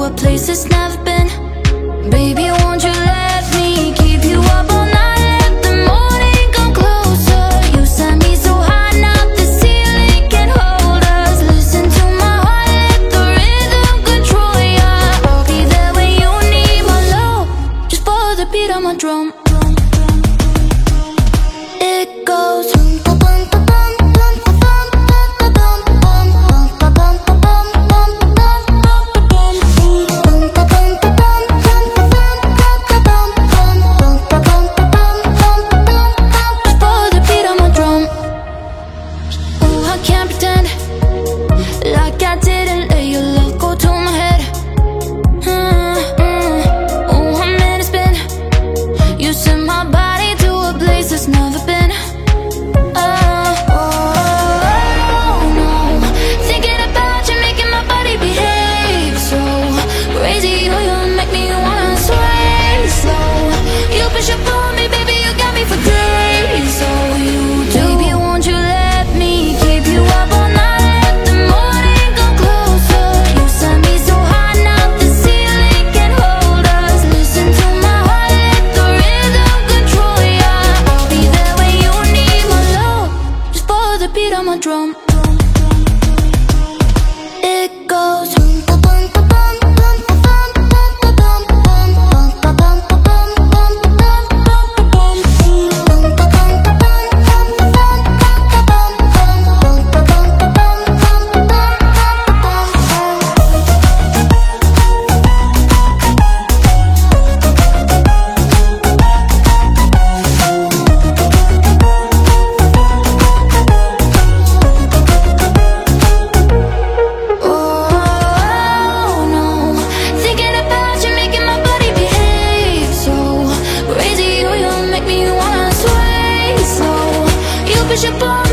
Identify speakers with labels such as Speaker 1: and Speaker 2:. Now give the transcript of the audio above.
Speaker 1: a place that's never been. Baby, won't you let me keep you up all night? Let the morning come closer. You set me so high, now the ceiling can't hold us. Listen to my heart, let the rhythm control ya. I'll be there when you need my love. Just follow the beat of my drum. It goes like I didn't let your love go to my head. Oh, I'm in a spin. You sent my body to a place that's never been. No. Thinking about you, making my body behave so crazy. You make me wanna sway slow. You push up on me, baby, you got me for days. So you do. Baby, won't you let me keep you up all night? Beat on my drum. It goes push up on